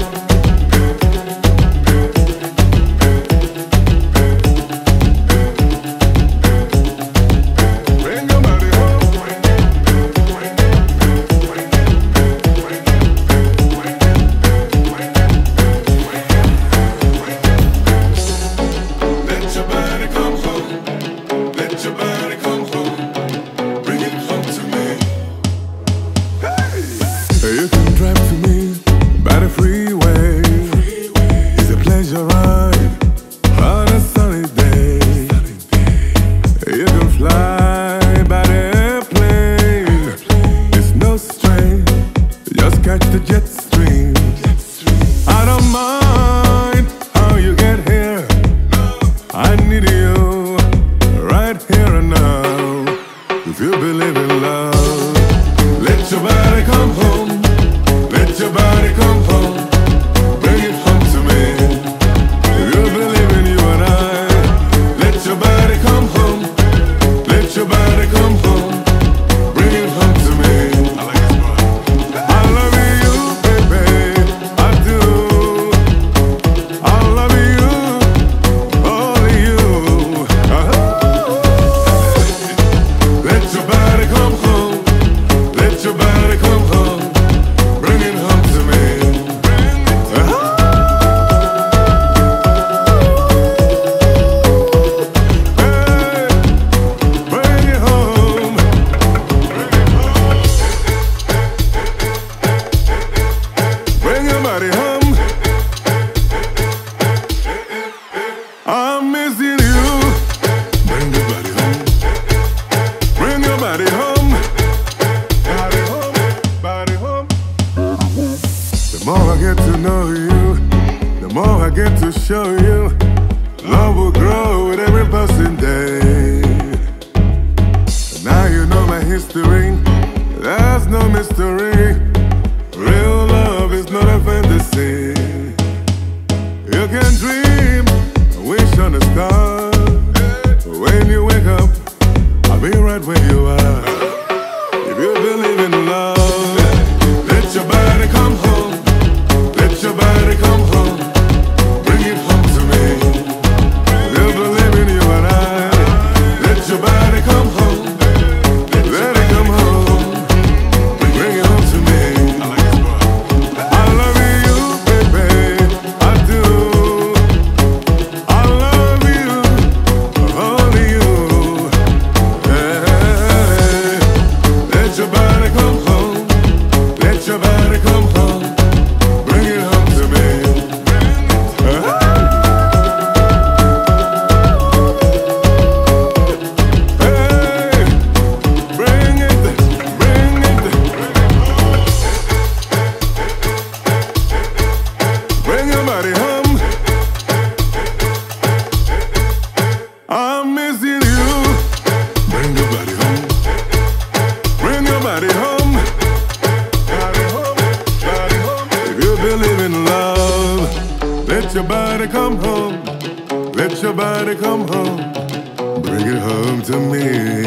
You can drive to me by the freeway. It's a pleasure ride on a sunny day. You can fly by the airplane. It's no strain, just catch the jet stream. I don't mind how you get here. I need you right here and now. If you believe in love, let your body come home. Let your body come home. Bring it home to me. If you believe in you and I, let your body come home. Let your body come home. Bring it home to me. I love you, baby. I do. I love you, only you. Let your body come home. Let your body come home. Bring it home to me. Hey, bring it home. Bring your body home. I'm missing you. Bring your body home. Bring your body home. Body home. Body home. The more I get to know you, the more I get to show you. Love will grow with every passing day. And now you know my history. There's no mystery. Real love is not a fantasy. You can dream, wish on a star. When you wake up, I'll be right where you are. If you believe in love, let your body come home. Let your body come home. Bring it home to me. If you believe in you and I, let your body come home. Let it come home. Bring it home to me. I love you, baby. I do. I love you, only you. Hey, let your body come home. Let your body come home. Bring it home to me. Hey, bring it, bring it. Bring your body home. I'm missing you. Bring your body home. Bring your body home. Body home. Body home. If you believe in love, let your body come home. Let your body come home. Bring it home to me.